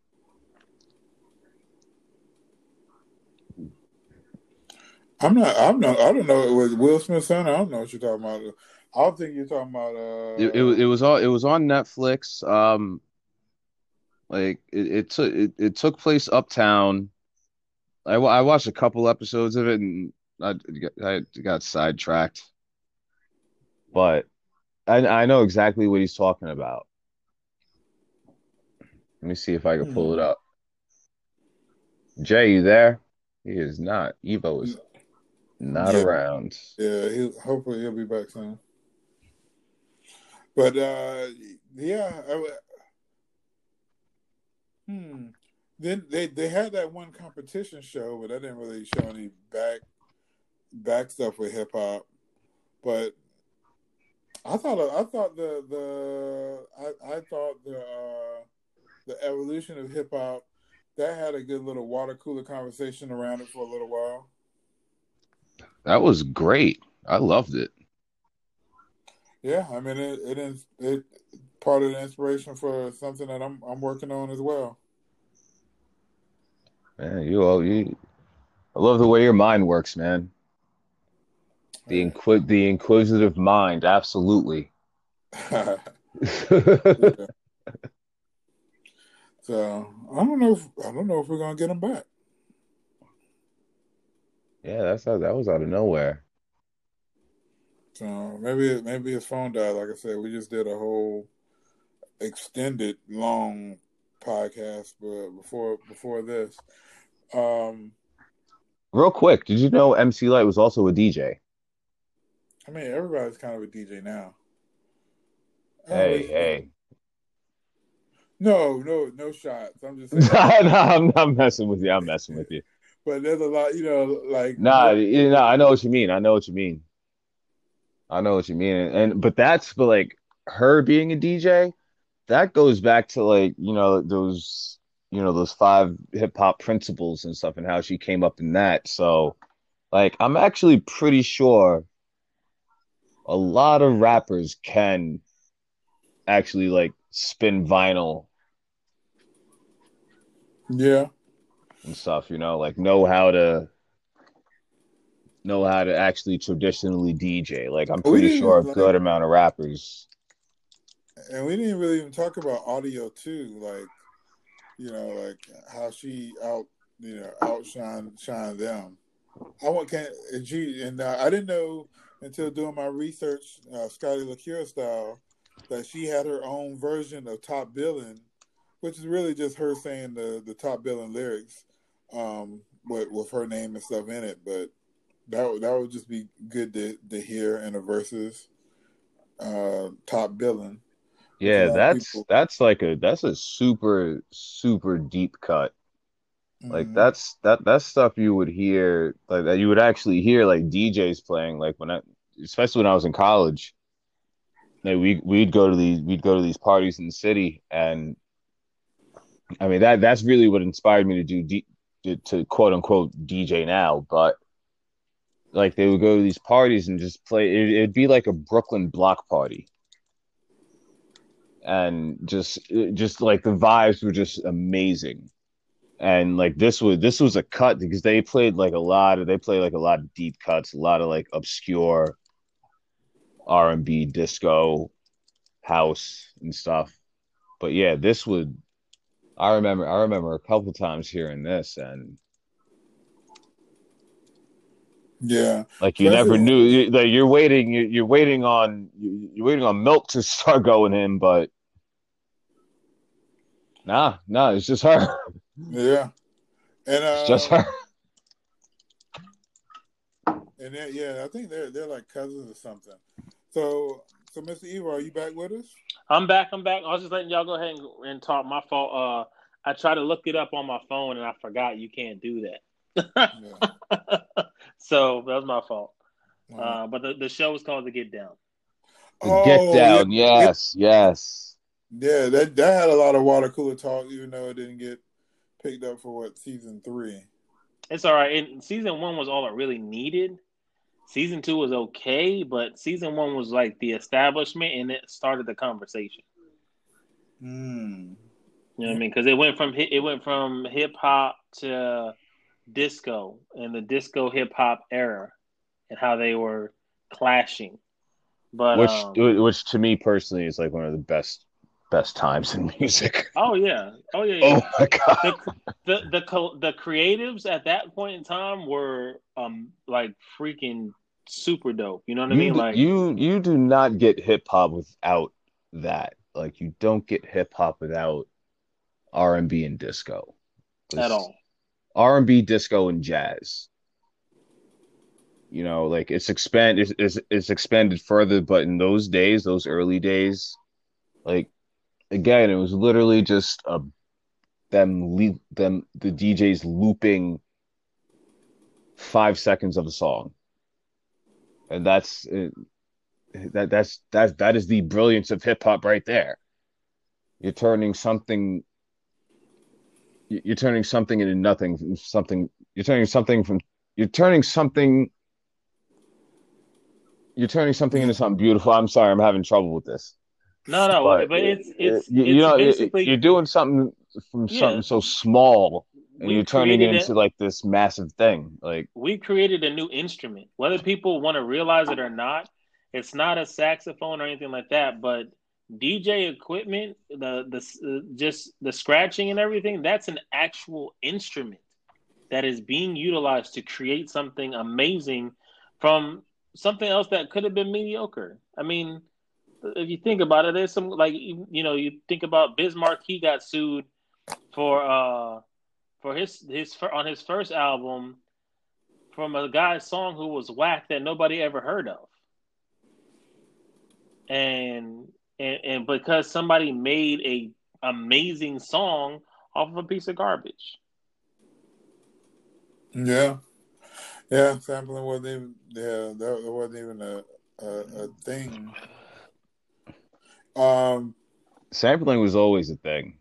I'm not. I'm not. I don't know. It was Will Smith's son. I don't know what you're talking about. I don't think you're talking about. Uh, It, it, it was all it was on Netflix. Um, like it, it took it, it took place uptown. I, wa- I watched a couple episodes of it and I, I got sidetracked. But I I know exactly what he's talking about. Let me see if I can pull it up. Jay, you there? He is not. Evo is not Yeah. around. Yeah. He, hopefully he'll be back soon. But uh, yeah. I, hmm. Then they they had that one competition show, but that didn't really show any back back stuff with hip hop. But I thought I thought the the I, I thought the uh, the evolution of hip hop that had a good little water cooler conversation around it for a little while. That was great. I loved it. Yeah, I mean it it is it part of the inspiration for something that I'm I'm working on as well. Man, you all you I love the way your mind works, man. The Yeah. inqui the inquisitive mind, absolutely. Yeah. So I don't know if I don't know if we're gonna get him back. Yeah, that's how, that was out of nowhere. So maybe maybe his phone died. Like I said, we just did a whole extended long podcast, but before before this, um, Real quick, did you know M C Light was also a D J? I mean everybody's kind of a D J now. Hey, Oh, hey. no, no, no shots. I'm just No, saying. I'm not messing with you. I'm messing with you. But there's a lot, you know, like Nah, you know, I know what you mean. I know what you mean. I know what you mean. And, and but that's but like her being a D J, that goes back to like, you know, those you know, those five hip hop principles and stuff and how she came up in that. So like I'm actually pretty sure a lot of rappers can actually like spin vinyl Yeah. and stuff, you know, like know how to know how to actually traditionally D J. Like I'm We pretty sure a didn't like, good amount of rappers. and we didn't really even talk about audio too. Like, you know, like how she out, you know, outshine shine them. I want can and she and uh, I didn't know until doing my research, uh, Scotty LaCure style, that she had her own version of Top Billin', which is really just her saying the the Top Billin' lyrics, um, with with her name and stuff in it. But that would- that would just be good to to hear in the verses. Uh, Top Billin', which a Yeah, lot of that's people. that's like a that's a super super deep cut. Like Mm, that's that that's stuff you would hear like that you would actually hear like D Js playing like when I especially when I was in college. Like we we'd go to these we'd go to these parties in the city and I mean that that's really what inspired me to do D, to, to quote unquote D J now, but like they would go to these parties and just play it, it'd be like a Brooklyn block party and just just like the vibes were just amazing. And like this was this was a cut because they played like a lot of they played like a lot of deep cuts, a lot of like obscure R and B, disco, house and stuff. But yeah, this would I remember I remember a couple times hearing this and yeah, like you especially never when, knew that you're waiting you're, you're waiting on you're waiting on milk to start going in, but nah, nah, it's just her. yeah, and It's just uh, her. and then, yeah, I think they're they're like cousins or something. So, so Mister Eva, are you back with us? I'm back. I'm back. I was just letting y'all go ahead and, and talk. My fault. Uh, I tried to look it up on my phone and I forgot you can't do that. Yeah. So that was my fault. Uh, Uh, but the, the show was called The Get Down. The get oh yeah, down, yes, yes. yeah. That that had a lot of water cooler talk, even though it didn't get picked up for what season three. It's all right. And season one was all it really needed. Season two was okay, but season one was like the establishment and it started the conversation. Mm. You know what I mean? Because it went from it went from hip hop to disco and the disco hip hop era and how they were clashing. But Which um, which to me personally is like one of the best best times in music. oh yeah, oh yeah, Oh yeah. my god. The the the the creatives at that point in time were um like freaking super dope. You know what I You mean? d- Like you you do not get hip hop without that. Like you don't get hip hop without R and B and disco. at Because all. R and B, disco, and jazz. You know, like it's expand it's, it's it's expanded further, but in those days, those early days, like again, it was literally just a them le them the D Js looping five seconds of a song, and that's uh, that that's that that is the brilliance of hip hop right there. You're turning something you're turning something into nothing, something you're turning something from you're turning something you're turning something Yeah. into something beautiful. I'm sorry, I'm having trouble with this, No, no, but but it's uh, it's you, you it's know you're basically doing something from something yeah. so small, and We you're turning it created into it. like this massive thing. Like We created a new instrument. Whether people want to realize it or not, it's not a saxophone or anything like that. But D J equipment, the the uh, just the scratching and everything, that's an actual instrument that is being utilized to create something amazing from something else that could have been mediocre. I mean, if you think about it, there's some like you you know you think about Bismarck. He got sued for uh for his his on his first album from a guy's song who was whack that nobody ever heard of, and and, and because somebody made a amazing song off of a piece of garbage. Yeah. Yeah. Sampling wasn't even. Yeah, that, that wasn't even a, a a thing. Um. sampling was always a thing.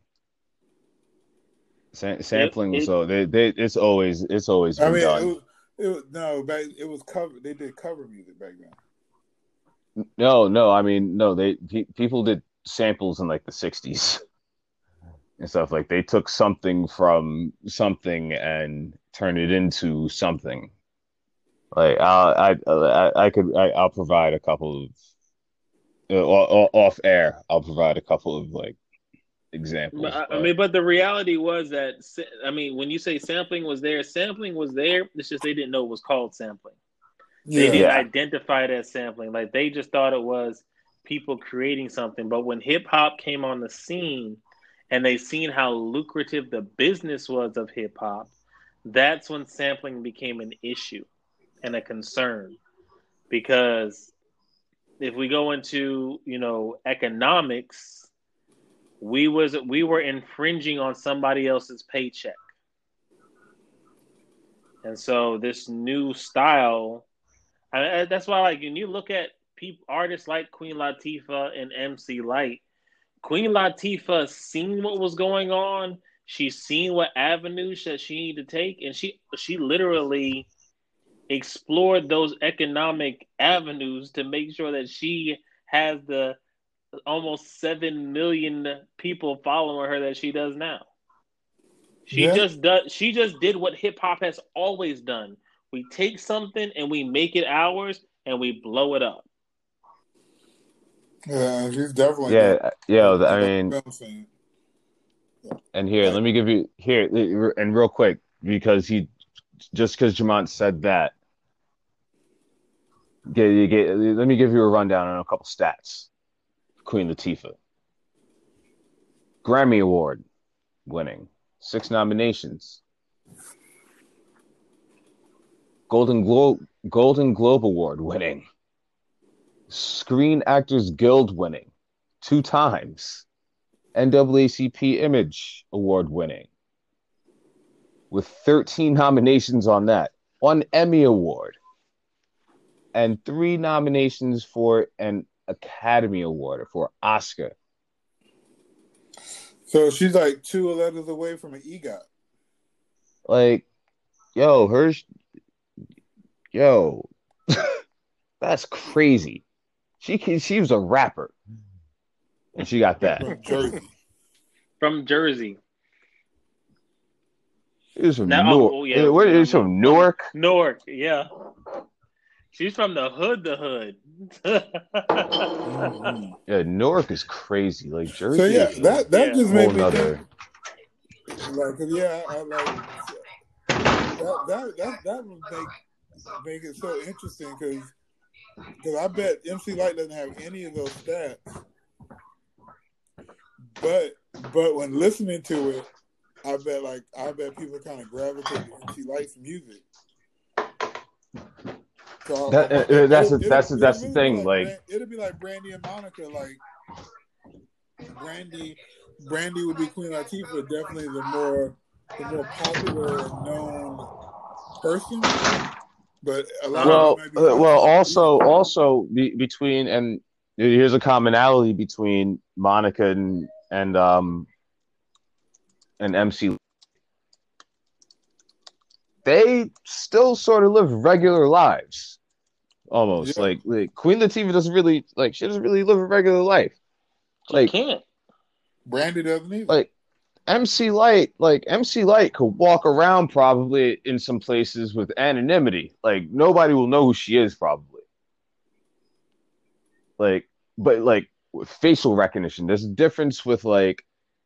Sam It sampling was it so they, they it's always it's always I been mean, it done. was. It was no back. It was cover. They did cover music back then. No, no, I mean, no, they pe- people did samples in like the sixties and stuff. Like they took something from something and turned it into something. Like I, I, I, I could, I, I'll provide a couple of uh, o- o- off air. I'll provide a couple of like But, examples, I I but mean, but the reality was that sa- I mean, when you say sampling was there, sampling was there. It's just they didn't know it was called sampling. They Yeah, didn't yeah, identify it as sampling. Like they just thought it was people creating something. But when hip hop came on the scene and they seen how lucrative the business was of hip hop, that's when sampling became an issue and a concern. Because if we go into, you know, economics, we was we were infringing on somebody else's paycheck. And so this new style, I, that's why, like, when you look at people, artists like Queen Latifah and M C Lyte, Queen Latifah seen what was going on. She's seen what avenues that she needed to take, and she she literally explored those economic avenues to make sure that she has the almost seven million people following her that she does now. She yeah, just does. She just did what hip hop has always done. We take something and we make it ours, and we blow it up. yeah. She's definitely doing yeah, yeah. it I on the mean, film scene. and here, Like, let me give you here and real quick because he just because Jamont said that. Get, you get, let me give you a rundown on a couple stats. Queen Latifah, Grammy Award winning, six nominations, Golden Globe Golden Globe Award winning, Screen Actors Guild winning, two times, N double A C P Image Award winning, with thirteen nominations on that, one Emmy Award, and three nominations for an Academy Award or for Oscar. so she's like two letters away from an EGOT. Like, yo, her, yo, that's crazy. She she was a rapper, and she got that. From Jersey. From Jersey. It was from Now, Newark. oh, oh yeah, What you know, is from, from from Newark? Newark. Yeah, she's from the hood. The hood. Mm-hmm. Yeah, Newark is crazy. Like So Jersey yeah, is a that that Yeah. just made whole me think. nother. Like, 'cause, yeah, I, like that that that that would make make it so interesting because because I bet M C Light doesn't have any of those stats, but but when listening to it, I bet like I bet people kind of gravitate to M C Light's music. So That I, I, uh, that's it'll, a, it'll, that's a, it'll that's the really be thing. like Like, Bran- it'll be like Brandy and Monica. Like Brandy, Brandy would be Queen Latifah, definitely the more the more popular and known person. But a lot of Uh-huh. it well, might be uh, well, household also, music. also be, between and here's a commonality between Monica and and um and M C. They still sort of live regular lives, almost Yeah, like, like Queen Latifah doesn't really like she doesn't really live a regular life. She Like, can't. Brandy doesn't either. like M C Light, like M C Light could walk around probably in some places with anonymity. Like nobody will know who she is probably. Like, but like with facial recognition, there's a difference with like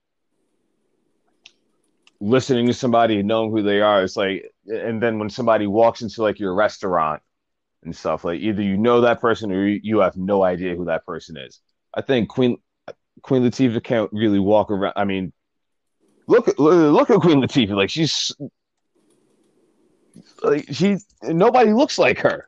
listening to somebody and knowing who they are. It's like, and then when somebody walks into like your restaurant and stuff, like either you know that person or you have no idea who that person is. I think Queen Queen Latifah can't really walk around. I mean, look at look at Queen Latifah. Like she's like she nobody looks like her.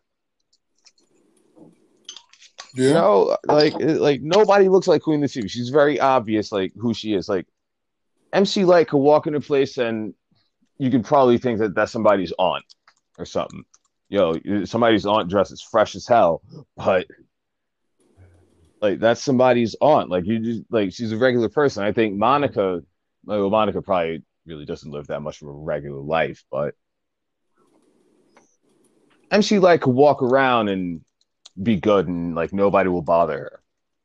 You Yeah, know, like like nobody looks like Queen Latifah. She's very obvious, like who she is. Like M C Light could walk into a place and you could probably think that that's somebody's aunt or something. Yo, somebody's aunt dressed as fresh as hell, but like that's somebody's aunt. Like you just like she's a regular person. I think Monica, well, Monica probably really doesn't live that much of a regular life, but M C Light could walk around and be good and like nobody will bother her.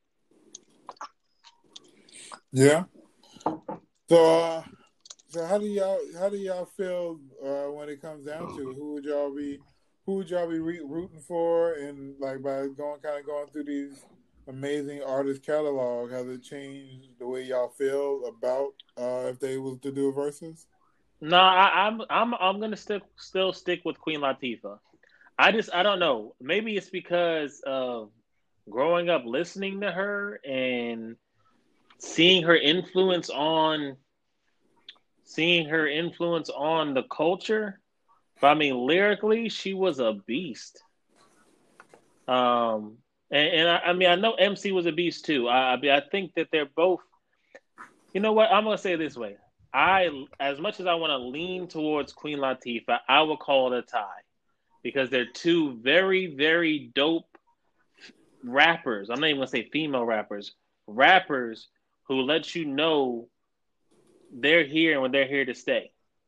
Yeah. So, uh, so how do y'all how do y'all feel uh, when it comes down to it? Who would y'all be who would y'all be re- rooting for? And like by going kind of going through these amazing artist catalog, has it changed the way y'all feel about uh, if they was to do a versus? No, I, I'm I'm I'm gonna stick still stick with Queen Latifah. I just I don't know. Maybe it's because of growing up listening to her and seeing her influence on seeing her influence on the culture. But I mean, lyrically, she was a beast. Um, and, and I, I mean, I know M C was a beast too. I, I mean, I think that they're both. You know what? I'm gonna say it this way. I, as much as I want to lean towards Queen Latifah, I would call it a tie because they're two very, very dope rappers. I'm not even gonna say female rappers. Rappers who let you know they're here and when they're here to stay.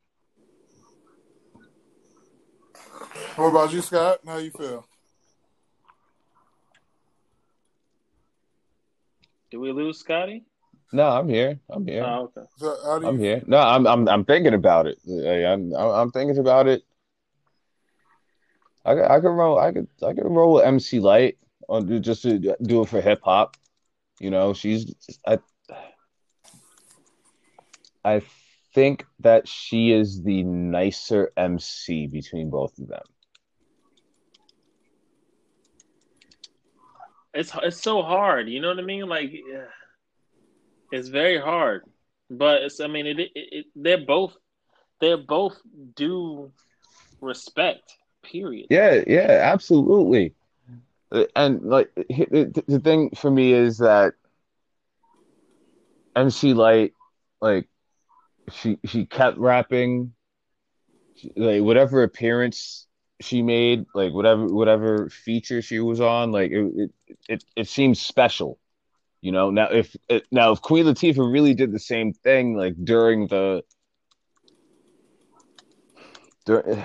What about you, Scott? How you feel? Did we lose Scotty? No, I'm here. I'm here. Oh, okay. So how do I'm you? here. No, I'm I'm I'm thinking about it. I- I'm I'm I'm thinking about it. I could I could roll I could I could roll with M C Light on just to do it for hip hop. You know, she's I I think that she is the nicer M C between both of them. It's it's so hard. You know what I mean? Like, yeah, it's very hard. But it's I mean, it, it, it they're both they're both due respect. Period. Yeah, yeah, absolutely. Uh, And like the, the thing for me is that M C Light, like she she kept rapping, she, like whatever appearance she made, like whatever whatever feature she was on, like it it it, it seems special, you know. Now if it, now if Queen Latifah really did the same thing, like during the dur-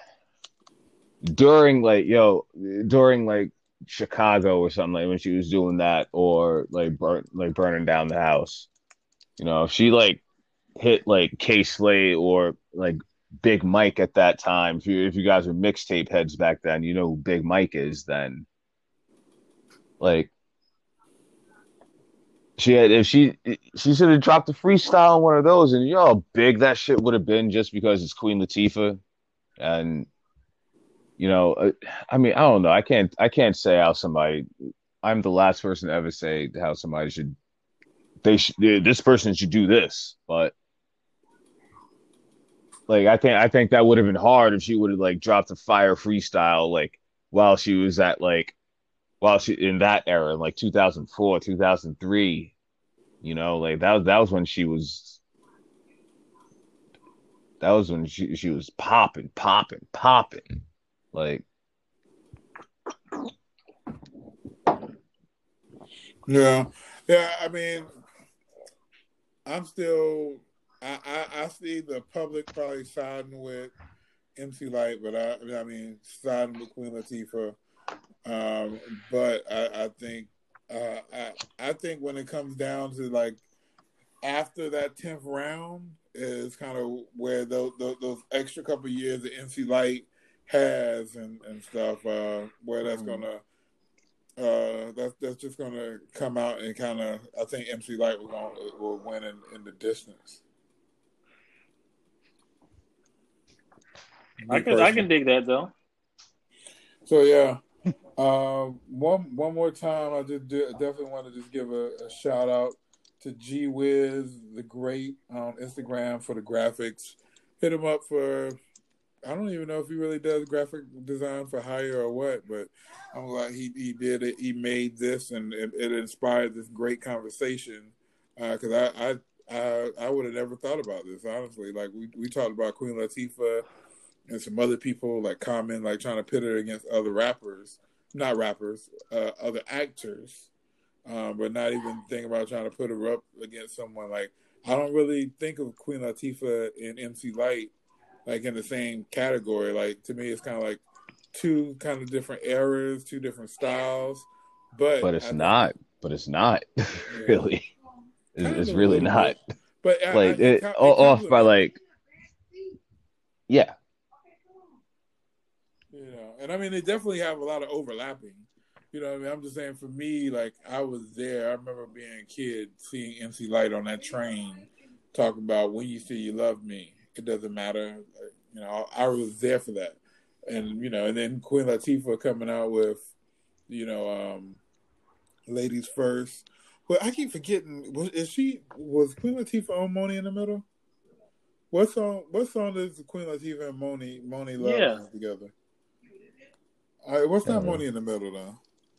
during like yo during like Chicago or something like when she was doing that or like burn like burning down the house. You know, if she like hit like K Slay or like Big Mike at that time. If you if you guys were mixtape heads back then, you know who Big Mike is then. Like she had if she she should have dropped a freestyle on one of those and you know how big that shit would have been just because it's Queen Latifah and you know uh, I mean I don't know I can't I can't say how somebody I'm the last person to ever say how somebody should they should this person should do this but like I think I think that would have been hard if she would have like dropped a fire freestyle like while she was at like while she in that era like two thousand four two thousand three you know like that was that was when she was that was when she she was popping popping popping like Yeah, yeah. I mean, I'm still. I, I, I see the public probably siding with M C Light, but I, I mean siding with Queen Latifah. Um, but I, I think uh, I, I think when it comes down to like after that tenth round is kind of where those, those, those extra couple of years that M C Light has and, and stuff, uh, where that's gonna uh, that's that's just gonna come out and kind of I think M C Light will gonna, will win in, in the distance. I Me can I personally. can dig that though. So yeah, um, one one more time, I just do, definitely want to just give a, a shout out to G Wiz, the great on Instagram for the graphics. Hit him up for I don't even know if he really does graphic design for hire or what, but I'm glad he he did it. He made this and it, it inspired this great conversation because uh, I I I, I would have never thought about this honestly. Like we we talked about Queen Latifah and some other people like Common, like trying to pit her against other rappers, not rappers, uh, other actors, um, but not even think about trying to put her up against someone like. I don't really think of Queen Latifah and M C Light like in the same category. Like to me, it's kind of like two kind of different eras, two different styles, but But it's I think not. But it's not yeah, really. It's, kind of it's a really little not. bit. But I, I, Like it, it co- it off by complements, like yeah. you know, and I mean they definitely have a lot of overlapping. You know what I mean? I'm just saying for me, like I was there. I remember being a kid, seeing M C Light on that train, talk about when you say you love me, it doesn't matter. Like, you know, I was there for that, and you know, and then Queen Latifah coming out with, you know, um, Ladies First. But I keep forgetting. Was is she was Queen Latifah on Money in the Middle? What song? What song does Queen Latifah and Moni Moni Love Yeah. is together? All right, what's not Uh, Money in the Middle though?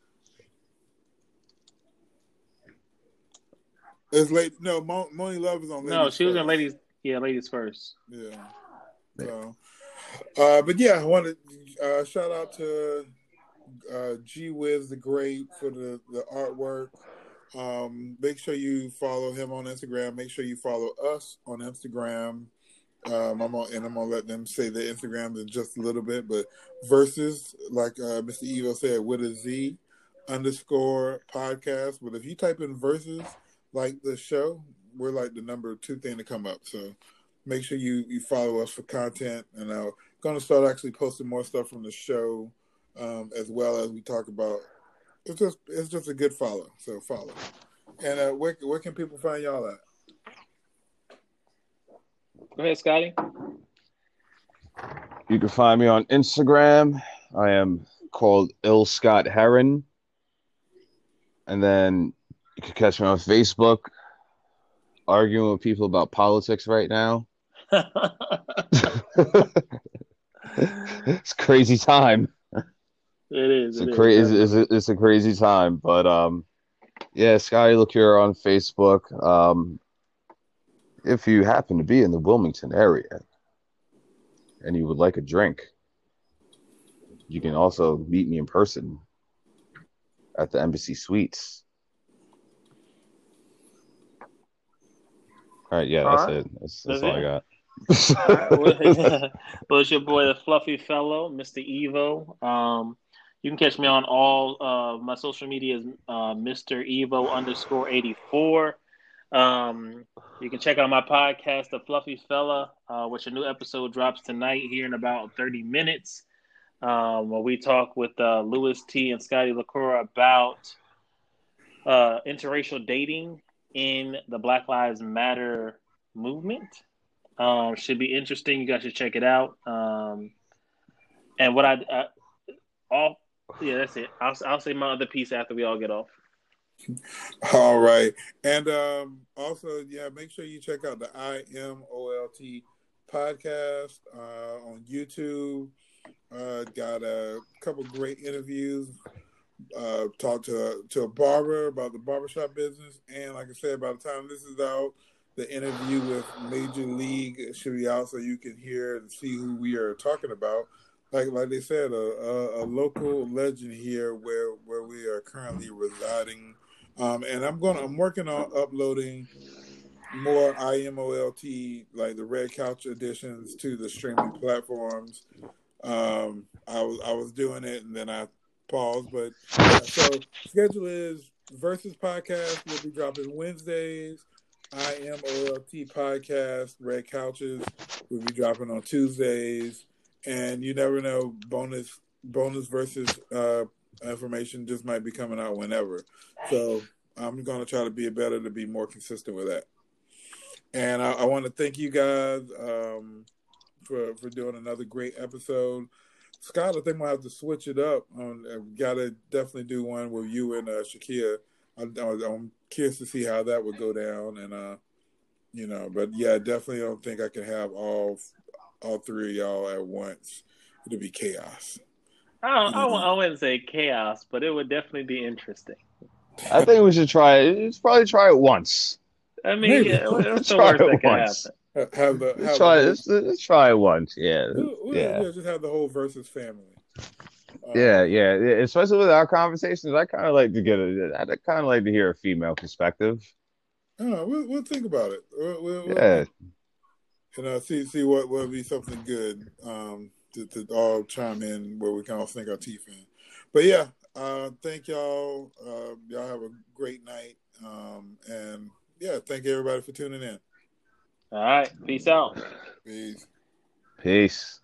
It's late. No, Mo, Moni Love is on No, Ladies she was in First. ladies. Yeah, ladies first. Yeah. So, uh, but yeah, I want to uh, shout out to uh, G Wiz the Great for the the artwork. Um, make sure you follow him on Instagram. Make sure you follow us on Instagram. Um, I'm on, and I'm gonna let them say their Instagrams in just a little bit. But versus, like uh, Mister Evo said, with a Z underscore podcast. But if you type in versus, like the show, we're like the number two thing to come up. So make sure you you follow us for content. And I'm gonna start actually posting more stuff from the show, um, as well as we talk about. It's just it's just a good follow. So follow. And uh, where where can people find y'all at? Go ahead, Scotty. You can find me on Instagram. I am called Ill Scott Heron. And then you can catch me on Facebook arguing with people about politics right now. It's a crazy time. It is. It's It a crazy is. it's, it's, it's a crazy time. But um yeah, Scotty LaCure on Facebook. Um if you happen to be in the Wilmington area and you would like a drink, you can also meet me in person at the Embassy Suites. All right, yeah, All that's right. it. That's, That's that's all it. I got. All right. Well, well, it's your boy, the Fluffy Fellow, Mister Evo. Um, you can catch me on all uh, my social media is uh, Mister Evo underscore eighty-four. Um, you can check out my podcast, The Fluffy Fella, uh, which a new episode drops tonight here in about thirty minutes. Um, where we talk with uh, Louis T and Scotty LaCour about uh, interracial dating in the Black Lives Matter movement. Um, should be interesting. You guys should check it out. Um, and what I, uh, all, yeah, that's it. I'll, I'll say my other piece after we all get off. All right. And um, also, yeah, make sure you check out the I M O L T podcast uh, on YouTube. Uh, got a couple great interviews. Uh, talked to, to a barber about the barbershop business. And like I said, by the time this is out, the interview with Major League should be out so you can hear and see who we are talking about. Like like they said, a, a, a local legend here where, where we are currently residing. Um, and I'm gonna I'm working on uploading more I M O L T, like the Red Couch editions, to the streaming platforms. Um, I was I was doing it and then I paused, but yeah. So schedule is Versus Podcast will be dropping Wednesdays. I M O L T Podcast, Red Couches will be dropping on Tuesdays, and you never know, bonus bonus versus uh, information just might be coming out whenever. So I'm going to try to be better to be more consistent with that. And I, I want to thank you guys um, for for doing another great episode. Scott, I think we'll have to switch it up. Um, I've got to definitely do one with you and uh, Shakia. I, I'm curious to see how that would go down, and uh, you know, but yeah, definitely don't think I can have all all three of y'all at once. It'll be chaos. I, don't, I, I wouldn't say chaos, but it would definitely be interesting. I think we should try it. Let's probably try it once. I mean, Maybe. yeah, what's the Try worst it that can once. happen? Have the Let's have try the it. whole, Let's, let's try it once. Yeah, we'll, we'll, yeah, we'll just have the whole versus family. Um, yeah, yeah. Especially with our conversations, I kind of like to get a. I kind of like to hear a female perspective. Oh, we'll we'll think about it. We'll, we'll, Yeah. we'll, you know, see see what will be something good. Um, to, to all chime in where we can all sink our teeth in. But yeah, uh, thank y'all. Uh, y'all have a great night. Um, and yeah, thank you everybody for tuning in. All right. Peace out. Peace. Peace.